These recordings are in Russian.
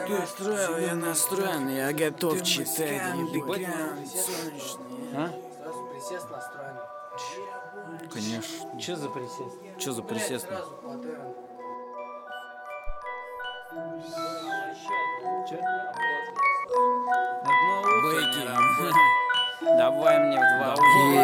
Я настроен, я готов читать. А? Присест настроен. Конечно. Че за присест? Че за присест? Давай мне в два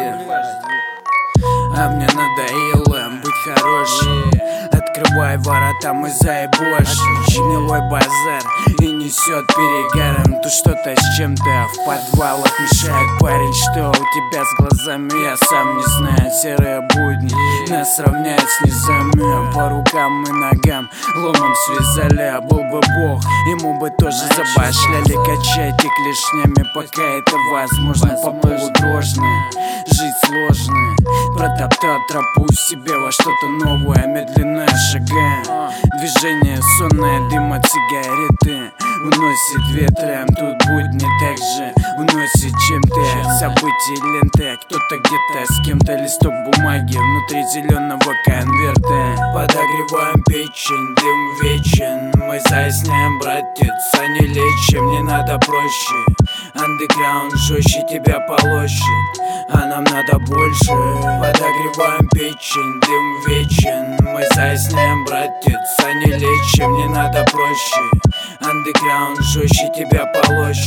А мне надоело быть хорошим. Открывай ворота, мы заебошим. Гнилой базар и несет перегаром. Тут что-то с чем-то в подвалах мешает. Парень, что у тебя с глазами, я сам не знаю. Серые будни нас равняют с низами. По рукам и ногам ломом связали. А был бы бог, ему бы тоже забашляли. Качайте клешнями, пока это возможно. По полу дрожно, жить сложно. Протоптал тропу себе во что-то новое, медленно шагаем. Движение сонное, дым от сигареты уносит ветром. Тут будни так же уносит чем-то события ленты. Кто-то где-то с кем-то, листок бумаги внутри зеленого конверта. Подогреваем печень, дым вечен. Мы заснем, братец, а не лечим. Не надо проще. Андеграунд жестче тебя полощет, а нам надо больше. Подогреваем печень, дым вечен. Мы заснем, братец, а не лечим. Не надо проще. Андеграунд жестче тебя полощет,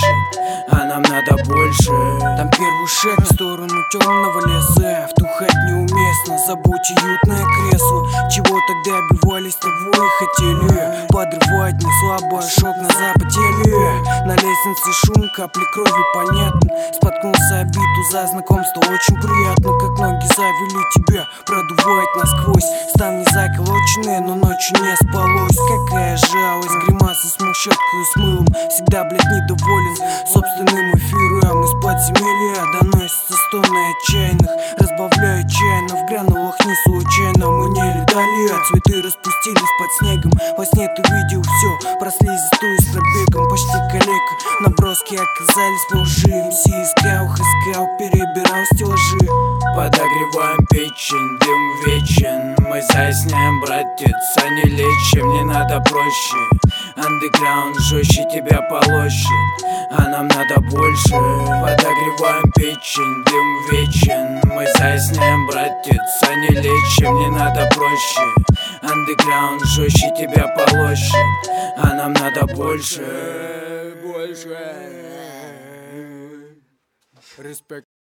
а нам надо больше. Там первый шаг в сторону темного леса. Втухать неуместно, забудь уютное кресло. Чего тогда обивались, того и хотели. Подрывать не слабо, шок на запотели. На лестнице шум, капли крови понятно. Споткнулся обиду за знакомство, очень приятно. Как ноги завели тебя, продувает насквозь. Ставни заколоченные, но ночью не спалось. Какая жалость, гримаса с щеткою с мылом. Всегда, блядь, недоволен собственным эфиром. Из подземелья доносятся стоны отчаянных. Разбавляю чайно, в гранулах не случайно. Мы не летали, а цветы распустились под снегом. Во сне ты видел все, про слизистую с пробегом. Почти калека, наброски оказались по лжи. МС искал, перебирал стеллажи. Подогреваем печень, дым вечен. Мы заснем, братец, а не лечим. Не надо проще. Андеграунд жестче тебя полощет, а нам надо больше. Подогреваем печень, дым вечен. Мы заснем, братец, а не лечим. Не надо проще. Андеграунд жестче тебя полощет, а нам надо больше. Респект.